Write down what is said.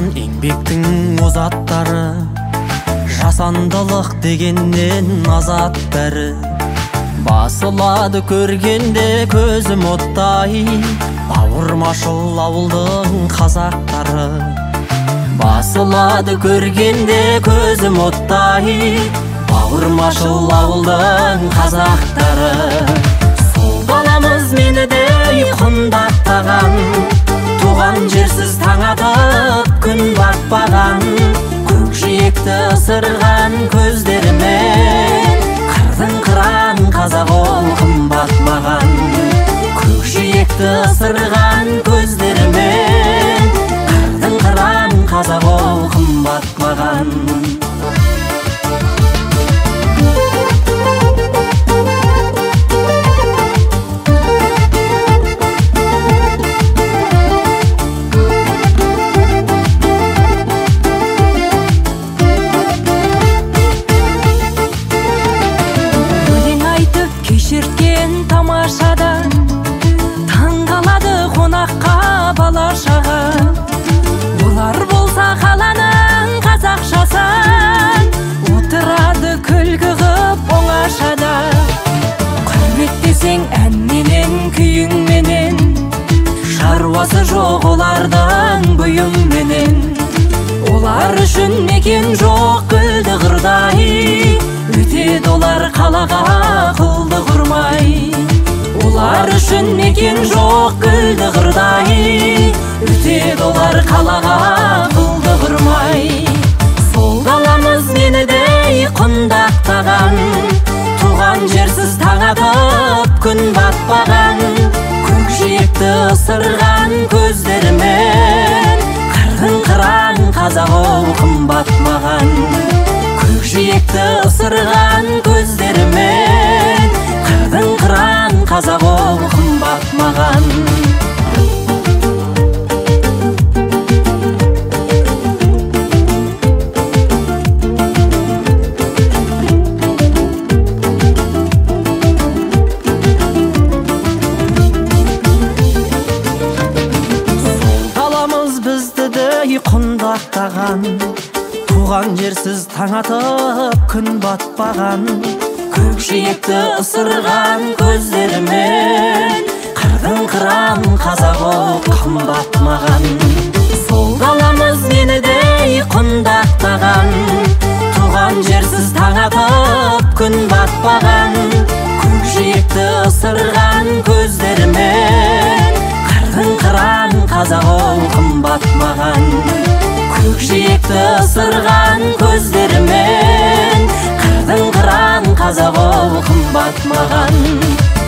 Ырымдасқан еңбектің озаттары, жасандылық дегеннен азат бәрі. Басылады көргенде көзім оттай, бауырмашыл ауылдың қазақтары. Басылады көргенде көзім оттай, бауырмашыл ауылдың қазақтары. Сол даламыз мені де құндақтаған, туған жерсіз таң атып күн батпаған. Көкжиекті ысырған көздерімен, қырдың қыран қазақ ол қымбат маған. Көкжиекті ысырған көздерімен, қырдың қыран қазақ ол қымбат маған. Кешірткен тамашадан таңғалады қонаққа бала-шаға. Олар болса қаланың қазақшасын, отырады күлкі қып оңашада. Құрметтесең әнменен күйіңменен, шаруасы жоқ олардың бұйымменен. Олар үшін мекен жоқ гүлді қырдай, өтеді олар қалаға қылды құрмай. Олар үшін мекен жоқ гүлді қырдай, өтеді олар қалаға қылды құрмай. Сол даламыз мені де құндақтаған, туған жерсіз таң атып күн батпаған. Көкжиекті ысырған көздерімен, қырдың қыран қазақ ол қымбат маған. Көкжиекті ысырған көздерімен, қырдың қыран қазақ ол қымбат маған. Сол даламыз бізді де құндақтаған, туған жерсіз таң атып күн батпаған. Көкжиекті ысырған көздерімен, қырдың қыран қазақ ол қымбат маған. Сол даламыз мені де құндақтаған, туған жерсіз таң атып күн батпаған. Көкжиекті ысырған көздерімен, қырдың қыран қазақ ол қымбат маған. Көкжиекті ысырған көздерімен, қырдың қыран қазақ ол қымбат маған.